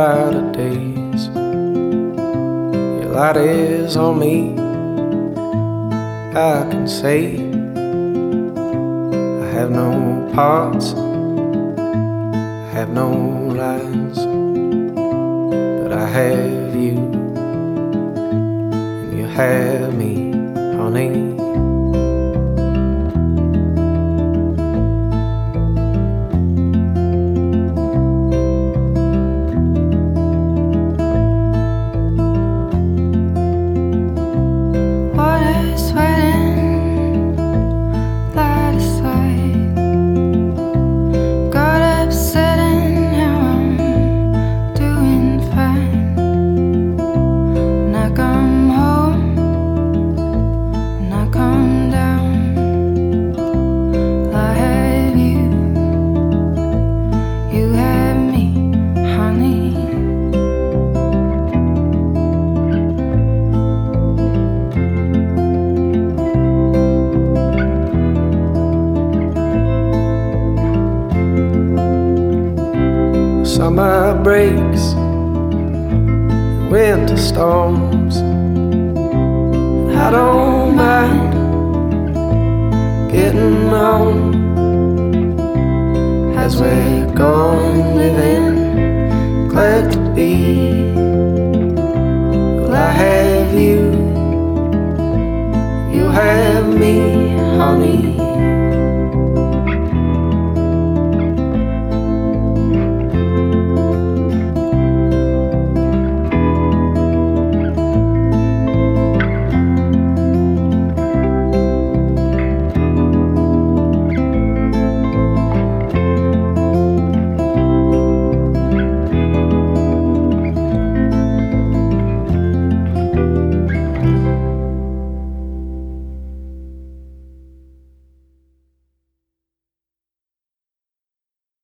brighter days. Your light is on me, I can say I have no parts, I have no lines, but I have you, and you have me, honey. Summer breaks, winter storms, I don't mind getting on as we're going, living, glad to be. Well, I have you, you have me, honey.